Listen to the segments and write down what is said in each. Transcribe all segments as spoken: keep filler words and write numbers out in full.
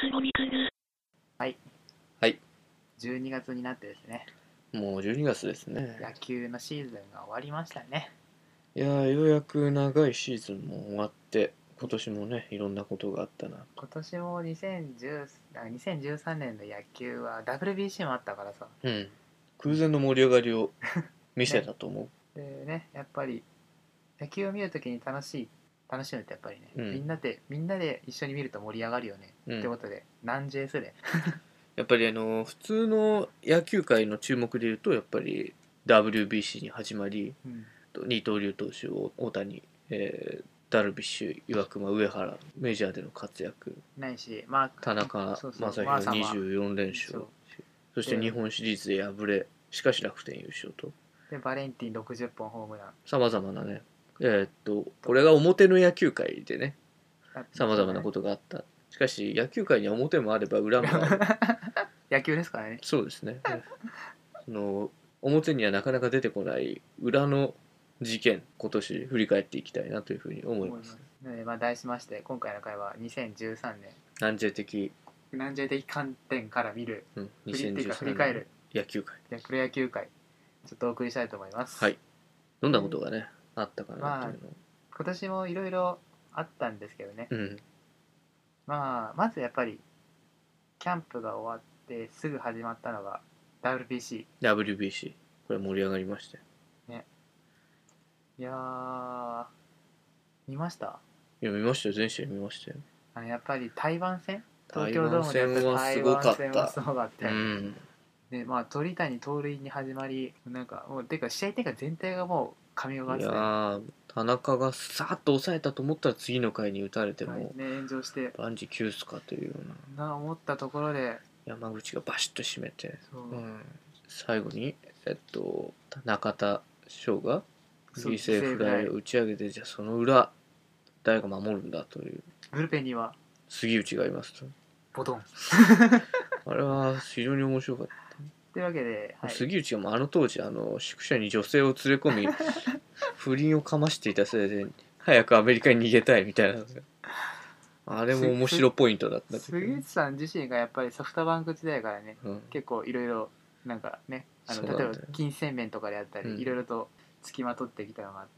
はい。 はい。 じゅうにがつになってですね。 もうじゅうにがつですね。 野球のシーズンが終わりましたね。 いやー、ようやく長いシーズンも終わって、今年もね、いろんなことがあったな。 今年もにせんじゅうあにせんじゅうさんねんの野球は ダブリュービーシー もあったからさ。 うん。空前の盛り上がりを見せたと思う。 でね、やっぱり野球を見るときに楽しい、楽しむってやっぱりね、 うんみんなで、みんなで一緒に見ると盛り上がるよね。 うんってことで、何 ジェイエス で。 やっぱりあの、普通の野球界の注目で言うと、やっぱり ダブリュービーシー に始まり、 うん二刀流投手、大谷、えーダルビッシュ、岩隈、上原、メジャーでの活躍、 ないし、まあ、 田中そうそう将まあさま大にじゅうよんれんしょうそう、 そしてで日本シリーズで敗れ、しかし楽天優勝と、 で、バレンティンろくじゅっぽんホームラン。 さまざまなね、えーっと、これが表の野球界でね、 あさまざまなことがあった。しかし、野球界には表もあれば裏もある。 野球ですからね。 そうですね。その、表にはなかなか出てこない裏の事件、今年振り返っていきたいなというふうに思います。 ねまあ、題しまして、今回の回はにせんじゅうさんねん、 南西的、 南西的観点から見る、 うん、 振りっていうか振にせんじゅうさんねんり返る野球界。 プロ野球界、ちょっとお送りしたいと思います。 はい。どんなことがね、あったかなまあっていうのを。 今年もいろいろあったんですけどね、 うん。 まあまずやっぱりキャンプが終わってすぐ始まったのが ダブリュービーシダブリュービーシー。これ盛り上がりましたよ。 ーね。いやー、見ました？ いや、見ましたよ。全試合見ましたよ。 あのやっぱり台湾戦、東台京ドー湾ムでやった戦はす台ごかっ湾戦はすた。 ごかったよね。 うん。 でまあ鳥谷盗塁に始まり、なんかもうてか試合展開全体がもう神がかっいやてたよー、田中がさーっと抑えたと思ったら次の回に打たれてはいも、 ね、炎上して万事休すかというような。 な思ったところで、 山口がバシッと締めて、 そう、 うん、最後に、えっと、中田翔がそう犠牲フライを打ち上げて、じゃあその裏誰が守るんだというブルペンには杉内がいますと。 ボトンあれは非常に面白かった。 というわけで、はい、 杉内がもうあの当時あの宿舎に女性を連れ込み不倫をかましていたせいで早くアメリカに逃げたいみたいな、あれも面白ポイントだった杉内さん自身がやっぱりソフトバンク時代からね、 うん、 結構いろいろなんかね、あのそうなんだよ例えば金銭面とかであったり、 うんいろいろと付きまとってきたのがあって、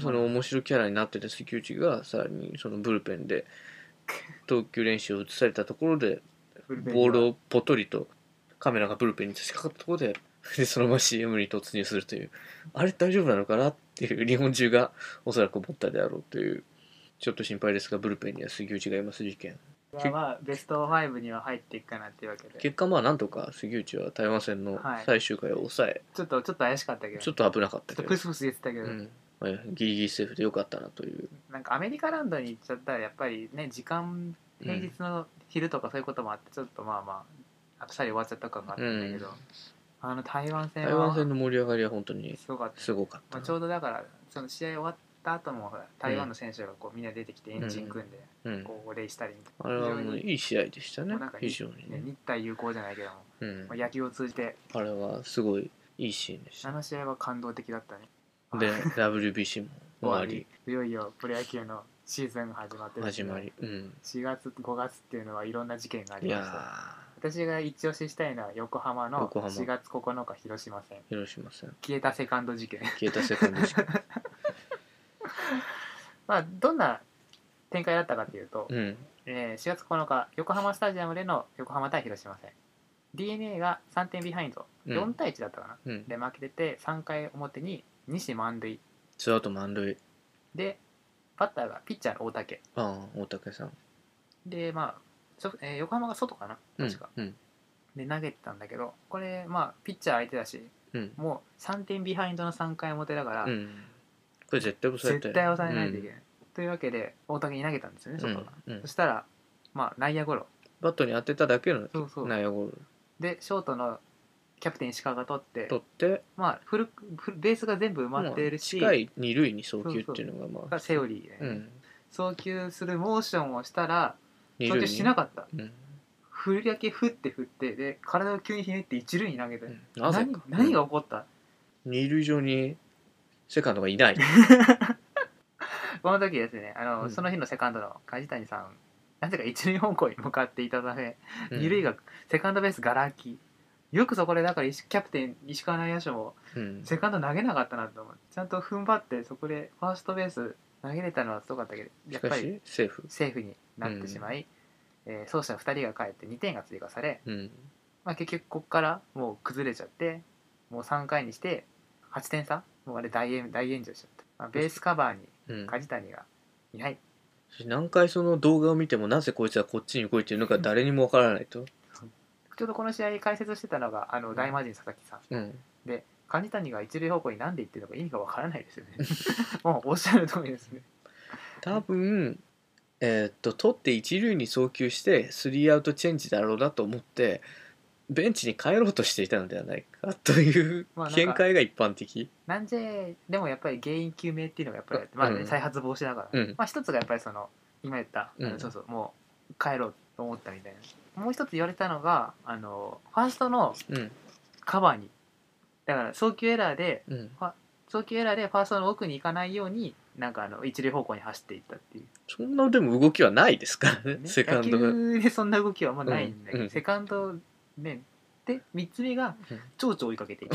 その面白キャラになってた杉内がさらにそのブルペンで投球練習を移されたところでボールをポトリとカメラがブルペンに差し掛かったところででそのまま シーエム に突入するという、あれ大丈夫なのかなっていう日本中がおそらく思ったであろうという、ちょっと心配ですがブルペンには杉内がいます事件。 まあ、まあベストごには入っていくかなっていうわけで、 結果まあなんとか杉内は台湾戦の最終回を抑え、 ちょっとちょっと怪しかったけど、 ちょっと危なかったけどプスプス言ってたけど、 うんまあ、ギリギリセーフでよかったなという。 なんかアメリカランドに行っちゃったらやっぱりね、時間平日の昼とかそういうこともあってちょっとまあまああっさり終わっちゃった感があったんだけど、うん、あの台湾戦は台湾戦の盛り上がりは本当にすごかった。 すごかった、まあ、ちょうどだからその試合終わった後も台湾の選手がこうみんな出てきてエンジン組んで、うん、こう礼したりみたいな、 あれはもういい試合でしたね。非常にね、 日体友好じゃないけども、 うんまあ、野球を通じてあれはすごいいいシーンでした。 あの試合は感動的だったね。 でダブリュービーシー も終わり、 いよいよプロ野球のシーズンが始まってですね、 始まり、うん、 しがつごがつっていうのはいろんな事件がありました。 いや私が一押ししたいのは横浜のしがつここのか広島戦、 広島戦消えたセカンド事件消えたセカンド事件まあどんな展開だったかというと、 うんえー、しがつここのか横浜スタジアムでの横浜対広島戦、 ディーエヌエー がさんてんビハインド、よんたいいちだったかな、 うん、 で負けててさんかい表に西満塁、 ツーアウト満塁でバッターがピッチャーの大竹、 ああ大竹さんでまあえー、横浜が外かな確か、 うんうん、 で投げてたんだけど、これまあピッチャー相手だし、うん、もうさんてんビハインドのさんかい表だから、うん、 これ絶対抑えて絶対抑えないといけない、うん、というわけで大竹に投げたんですよね外が、うんうん、そしたらまあ内野ゴロ、 バットに当てただけの内野ゴロでショートのキャプテン石川が取って取ってまあフルフルベースが全部埋まっているし、 近い二塁に送球っていうのがまあがセオリーで、ね、うん、送球するモーションをしたら送球しなかった、うん、振りだけ振って振ってで体を急にひねって一塁に投げて、うん、なぜか何が起こった、 二塁上にセカンドがいないこの時ですねあの、うん、その日のセカンドの梶谷さんなぜか一塁方向に向かっていたため、 うん、 二塁がセカンドベースがら空き。よくそこでだからキャプテン石川内野手もセカンド投げなかったなと思う。ちゃんと踏ん張ってそこでファーストベース投げれたのはすごかったけど、やっぱりセーフセーフになってしまい、うん、えー、走者ふたりが帰ってにてんが追加され、 うんまあ、結局ここからもう崩れちゃって、もうさんかいにしてはちてん差、もうあれ大炎大炎上しちゃった、まあ、ベースカバーに梶谷がいない、 うん、何回その動画を見てもなぜこいつはこっちに動いてるのか誰にもわからないと、 ちょうどこの試合解説してたのがあの大魔神佐々木さん、うん、で梶谷が一塁方向に何で行ってるのか意味がわからないですよねもうおっしゃる通りですね。 多分えー、っと取って一塁に送球してスリーアウトチェンジだろうなと思ってベンチに帰ろうとしていたのではないかという見解が一般的。 まあ、なんででもやっぱり原因究明っていうのがやっぱり、まあね、うん、再発防止だから、うん、まあ、一つがやっぱりその今言った、うん、そうそうもう帰ろうと思ったみたいな。もう一つ言われたのがあのファーストのカバーに、うん、だから送球エラーで、うん、送球エラーでファーストの奥に行かないようになんかあの一塁方向に走っていったっていう。 そんなでも動きはないですからね、セカンドが。 野球でそんな動きはまあないんだけど、うんうん、セカンドね。でみっつめが蝶々を追いかけていく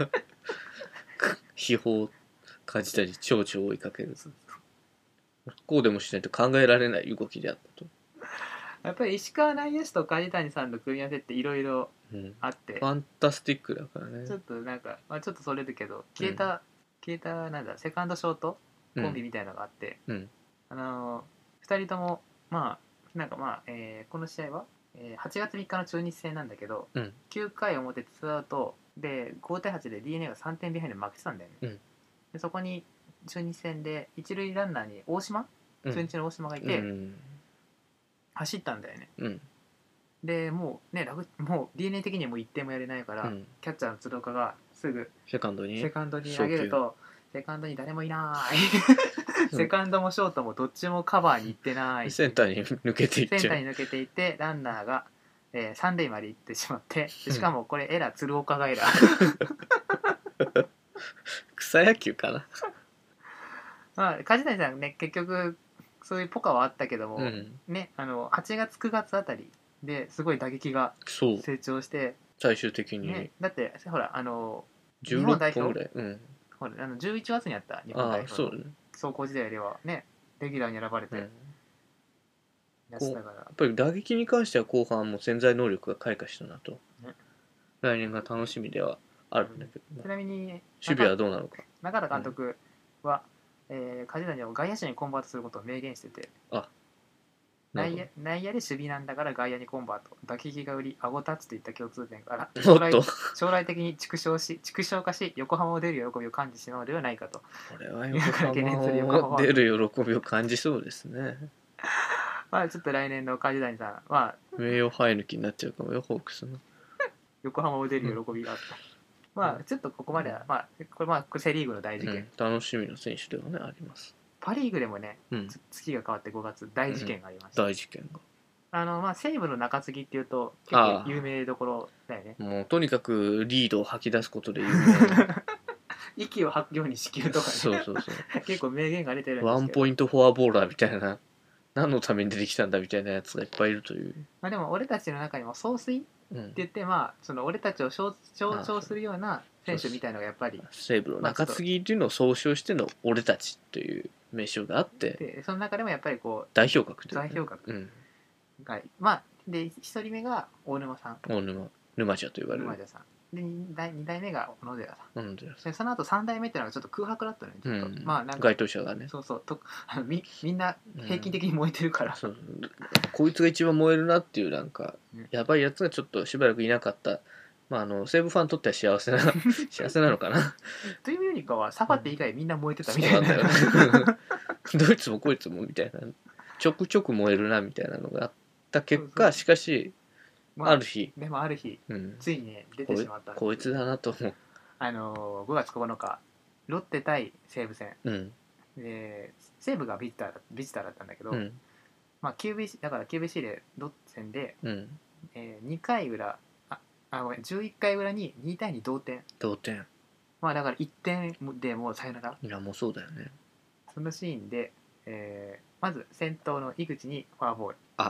秘宝梶谷蝶々を追いかける。こうでもしないと考えられない動きであったと。 やっぱり石川内野手と梶谷さんの組み合わせっていろいろあって、うん、 ファンタスティックだからね。 ちょっとなんか、まあ、ちょっとそれるけど消えた、うん、消えたなんだセカンドショートコンビみたいなのがあって、うん、あのー、ふたりともまあなんかまあ、えー、この試合ははちがつみっかの中日戦なんだけど、うん、きゅうかい表ツーアウトでごたいはちで ディーエヌエー がさんてんビハインドで負けてたんだよね、うん、でそこに中日戦で一塁ランナーに大島、うん、中日の大島がいて、うん、走ったんだよね、うん、でもうねラグもう ディーエヌエー 的にはもういってんもやれないから、うん、キャッチャーの鶴岡がすぐセカンドにセカンドに投げるとセカンドに誰もいないセカンドもショートもどっちもカバーに行ってないセンターに抜けていっちゃうセンターに抜けていってランナーが、えー、三塁まで行ってしまってしかもこれエラー鶴岡がエラー草野球かなまあ梶谷さんね結局そういうポカはあったけども、うん、ねあのはちがつくがつあたりですごい打撃が成長して最終的に、 ね、だってほらあの日本代表ぐらい、うん、 ほらあのじゅういちがつにあった日本代表の壮行時代ではねレギュラーに選ばれて、うん、 やつだからやっぱり打撃に関しては後半も潜在能力が開花したなと、ね、来年が楽しみではあるんだけど、 うん、ちなみに守備はどうなのか中田監督は、うんえー、梶谷を外野手にコンバートすることを明言しててあ内野、内野で守備なんだから外野にコンバート打撃が売り顎タッチといった共通点から将来将来的に縮小し縮小化し横浜を出る喜びを感じしまうのではないかと。 これは横浜を出る喜びを感じそうですねまあちょっと来年の梶谷さんは名誉生え抜きになっちゃうかもよホークスの横浜を出る喜びがあった、うん、まあちょっとここまでは、まあ、これまあセリーグの大事件、うん、 楽しみな選手ではねあります。 パリーグでもね、うん、月が変わってごがつ大事件がありました、 うん、大事件があの、まあ、西武の中継ぎっていうと結構有名どころだよね。 もうとにかくリードを吐き出すことで有名息を吐くように支給とかねそうそうそう結構名言が出てるんですけどワンポイントフォアボーラーみたいな何のために出てきたんだみたいなやつがいっぱいいるという、 まあ、でも俺たちの中にも総帥って言って、うん、まあその俺たちを象徴するような選手みたいのがやっぱり西武の中継ぎっていうのを総称しての俺たちという名称があってでその中でもやっぱりこう代表格という、ね、代表格が、うん、まあでひとりめが大沼さん大沼沼茶と言われる沼茶さんで 2, 代に代目が小野寺さん、 小野寺さんでその後さん代目っていうのがちょっと空白だったのよちょっと、うん、まあなんか該当者がねそうそうとあの み, みんな平均的に燃えてるから、うん、 そうこいつが一番燃えるなっていうなんか、ね、やばいやつがちょっとしばらくいなかったまあ、あの西武ファンにとっては幸せな幸せなのかなというよりかはサファテ以外みんな燃えてたみたいな、うん、そうなんだよねどいつもこいつもみたいなちょくちょく燃えるなみたいなのがあった結果そうそうしかし、まあ、ある日でもある日、うん、ついに、ね、出てしまったこいつだなと思うあのごがつここのかロッテ対西武戦、うん、で西武がビジタービジターだったんだけど、うんまあ、キュービーシー だから キュービーシー でロッテ戦で、うんえー、にかい裏あごめんじゅういっかい裏ににたいに同点同点まあだからいってんでもうサヨナラいやもうそうだよねそのシーンで、えー、まず先頭の井口にフォアボールあ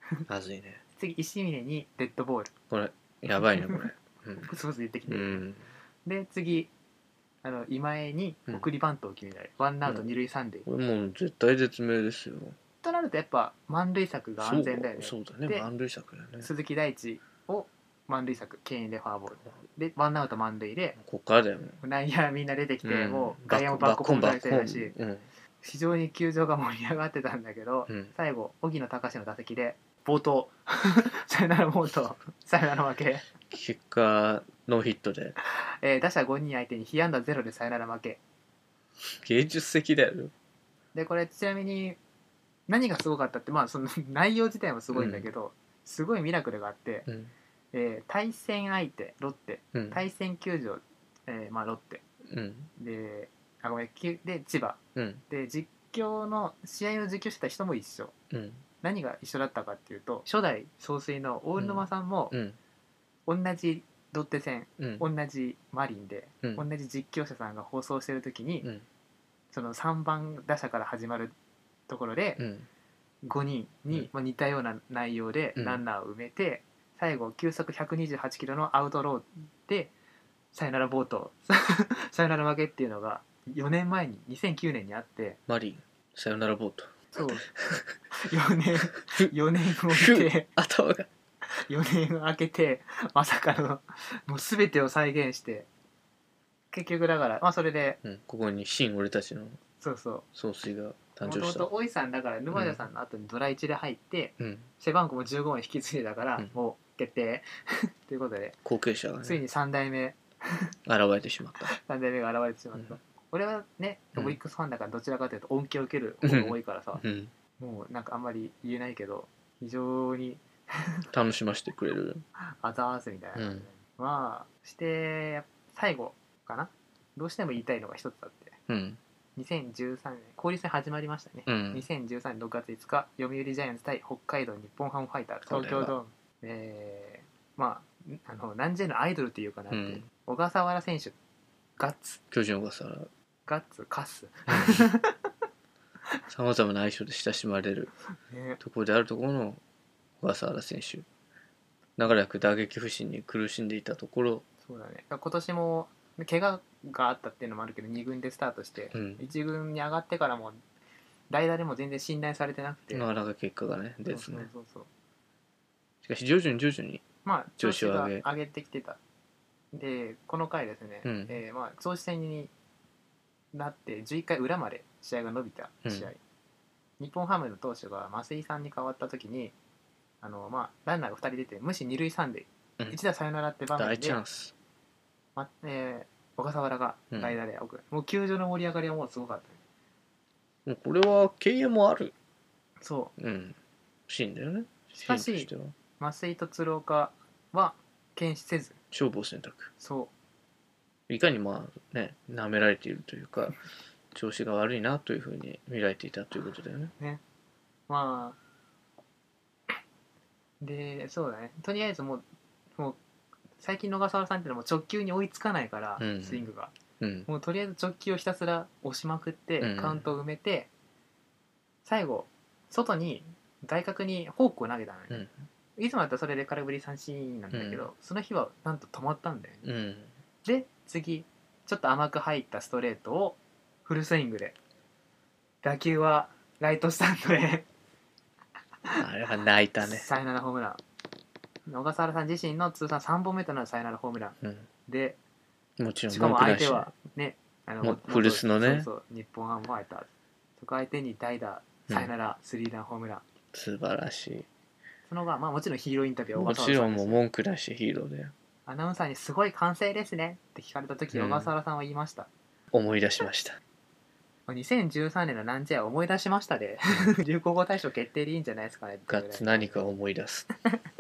まずいね。 次石峰にデッドボール。 これやばいねこれ。うん。 ブツブツ言ってきて、 うん、 で次あの今江に送りバントを決められ、うん、ワンアウト二塁三塁、 これもう絶対絶命ですよ。 となるとやっぱ満塁策が安全だよね。 そう、そうだね、満塁策だね。 鈴木大地を満塁策、敬遠でフォアボールでワンアウト満塁で、 こっからだよね。 内野みんな出てきて、うん、もう外野もバックホーム体制だし、 うん、 非常に球場が盛り上がってたんだけど、うん、最後荻野貴司の打席で暴投サヨナラ暴投、サヨナラ負け、 結果ノーヒットで、 えー、打者ごにん相手に被安打ゼロでサヨナラ負け。 芸術的だよ。 でこれちなみに何がすごかったって、まあその内容自体もすごいんだけど、うん、すごいミラクルがあって、うん、えー、対戦相手ロッテ、うん、対戦球場、えーまあ、ロッテ、うん、であごめんで千葉、うん、で実況の試合の実況してた人も一緒、うん、何が一緒だったかっていうと、初代総帥の大沼さんも、うん、同じロッテ戦、うん、同じマリンで、うん、同じ実況者さんが放送してる時に、うん、そのさんばん打者から始まるところで、うん、ごにんに似たような内容でランナーを埋めて、うん、最後球速ひゃくにじゅうはちキロのアウトローでサヨナラ暴投サヨナラ負けっていうのがよねんまえににせんきゅうねんにあって、 マリンサヨナラ暴投、 そうよねんよねんを見て頭がよねん空けてまさかのもう全てを再現して、結局だからまあそれで、 うん、ここに新俺たちのそうそう総帥が誕生した。 もともと大井さんだから沼田さんの後にドラいちで入って、うん、背番号もじゅうごまん引き継いだから、うん、もう決定ということで後継者が、ね、 ついにさん代目現れてしまったさん代目が現れてしまった、うん、俺はねオリックスファンだからどちらかというと恩恵を受ける方が多いからさ、うん、もうなんかあんまり言えないけど非常に楽しませてくれるあざーすみたいな感じで、うん、まあして最後かな、どうしても言いたいのが一つあって、うん、にせんじゅうさんねん交流戦始まりましたね、うん、にせんじゅうさんねんろくがついつか読売ジャイアンツ対北海道日本ハムファイターズ東京ドーム、えー、まああの何時のアイドルっていうかなって、うん、小笠原選手ガッツ、 巨人小笠原ガッツカスさまざまな愛称で親しまれる、ね、ところであるところの小笠原選手、長らく打撃不振に苦しんでいたところ、 そうだね、今年も怪我があったっていうのもあるけどに軍でスタートして、うん、いち軍に上がってからも代打でも全然信頼されてなくて、 なかなか結果がねですね。 そうそうそうそう、 しかし徐々に徐々に調子を上げ、 まあ、上げてきてた。でこの回ですね、うん、えー、まあ総司戦になってじゅういっかい裏まで試合が伸びた試合、うん、日本ハムの投手が増井さんに変わった時にあの、まあ、ランナーがふたり出て無視二塁三塁、うん、一打サヨナラって場面で大チャンス、 まえー、小笠原が代打で送る、うん、もう球場の盛り上がりはもうすごかった、 もうこれは経営もある、 そう、 うん、シーンだよね。 しかし増井と鶴岡は検視せず勝負を選択、 そういかにまあね舐められているというか調子が悪いなというふうに見られていたということだよね。 ね、まあでそうだね、とりあえずもうもう最近の小笠原さんっていうのはもう直球に追いつかないから、うん、スイングが、うん、もうとりあえず直球をひたすら押しまくって、うん、カウントを埋めて最後外に外角にフォークを投げたのね、うん、いつもだったらそれで空振り三振なんだけど、うん、その日はなんと止まったんだよね、うん、で次ちょっと甘く入ったストレートをフルスイングで打球はライトスタンドへあれは泣いたね。 サヨナラホームラン、小笠原さん自身の通算さんぼんめとなるサヨナラホームラン、うん、でもちろんしかも相手はねあの古巣のね、 そうそう日本ハムファイターズ、そこ相手に代打サヨナラスリーランホームラン、 素晴らしい。 その後、まあ、もちろんヒーローインタビューはもちろんもう文句なしヒーローで、 アナウンサーにすごい歓声ですねって聞かれた時、うん、小笠原さんは言いました、 思い出しましたにせんじゅうさんねんのなんじゃ思い出しましたで流行語大賞決定でいいんじゃないですかね。 ガッツ何か思い出す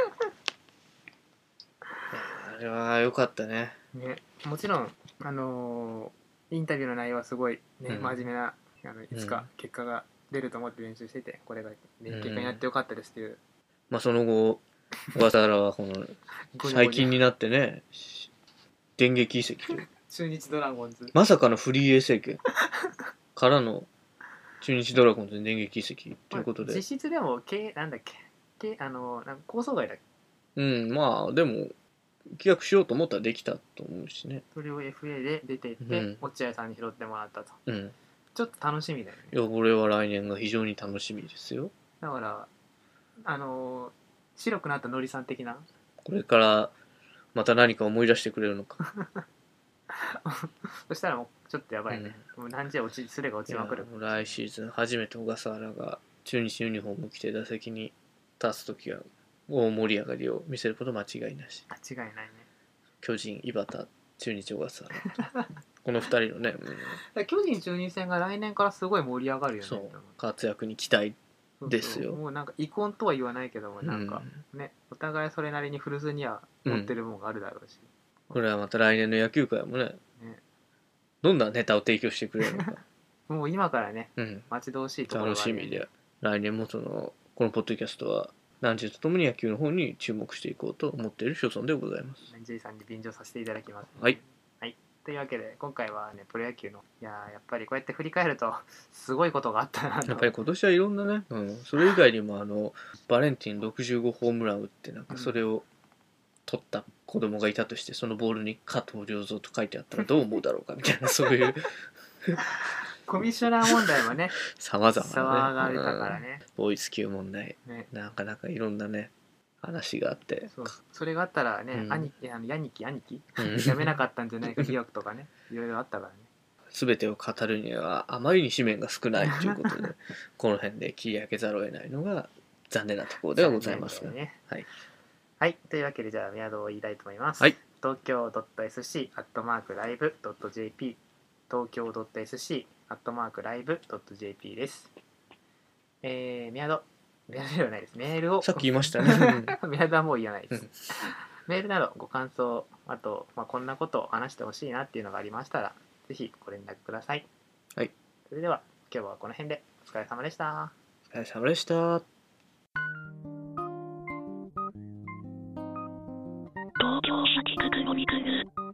あれは良かったね。 ね、もちろんあのー、インタビューの内容はすごい、ね、うん、真面目なあのいつか結果が出ると思って練習してて、これが、ね、結果になってよかったですっていう、うん、 まあその後小笠原はこの最近になってね電撃移籍中日ドラゴンズまさかのフリーエー政権からの中日ドラゴンズに電撃移籍ということで、 実質でもなんだっけけあのなんか構想外だっけ。 うんまあでも企画しようと思ったらできたと思うしね。 それを エフエー で出ていって、 うん、 落合さんに拾ってもらったと。 うん。 ちょっと楽しみだよね。 いや俺は来年が非常に楽しみですよ。 だからあの白くなったのりさん的な。 これからまた何か思い出してくれるのか。 そしたらもうちょっとやばいね、うん、もう何時落ちすれが落ちまくる。 来シーズン初めて小笠原が中日ユニフォーム着て打席に立つときは大盛り上がりを見せること間違いなし。 間違いないね。 巨人井端中日小笠原このふたりのね、 うん、巨人中日戦が来年からすごい盛り上がるよね。 そう活躍に期待ですよ。 そうそうもうなんか遺恨とは言わないけどもなんか、うん、ねお互いそれなりに古巣には持ってるものがあるだろうし、 うん、これはまた来年の野球界も ね, ねどんなネタを提供してくれるのかもう今からね、 うん、 待ち遠しいところが、ね、 楽しみで来年もそのこのポッドキャストは何時とともに野球の方に注目していこうと思っている所存でございます。 何時さんに便乗させていただきます、ね、 はい、 はい、というわけで今回はねプロ野球のいややっぱりこうやって振り返るとすごいことがあったなと。 やっぱり今年はいろんなね、うん、それ以外にもあのバレンティンろくじゅうごホームラン打ってなんかそれを取った子供がいたとして、そのボールに加藤良三と書いてあったらどう思うだろうかみたいなそういうコミッショナー問題もねさまざま騒がれたからね、 うん、ボーイス級問題、 ね、 なかなかいろんなね話があって、 そうそれがあったらね、うん、兄貴あのヤニキ兄貴、うん、やめなかったんじゃないか疑惑とかねいろいろあったからね。 全てを語るにはあまりに紙面が少ないということでこの辺で切り上げざるを得ないのが残念なところではございますが、ね、はい、 はい、というわけでじゃあメアドを言いたいと思います、 はい、 東京 .sc アットマークライブ .jp 東京 .sc アットマークライブ .jp です。えー、メアドメールではないです。メールをさっき言いましたねメアドはもう言わないです、うん、メールなどご感想あと、まあ、こんなことを話してほしいなっていうのがありましたらぜひご連絡ください。 はい。 それでは今日はこの辺でお疲れ様でした。 お疲れ様でした。 東京市北区森区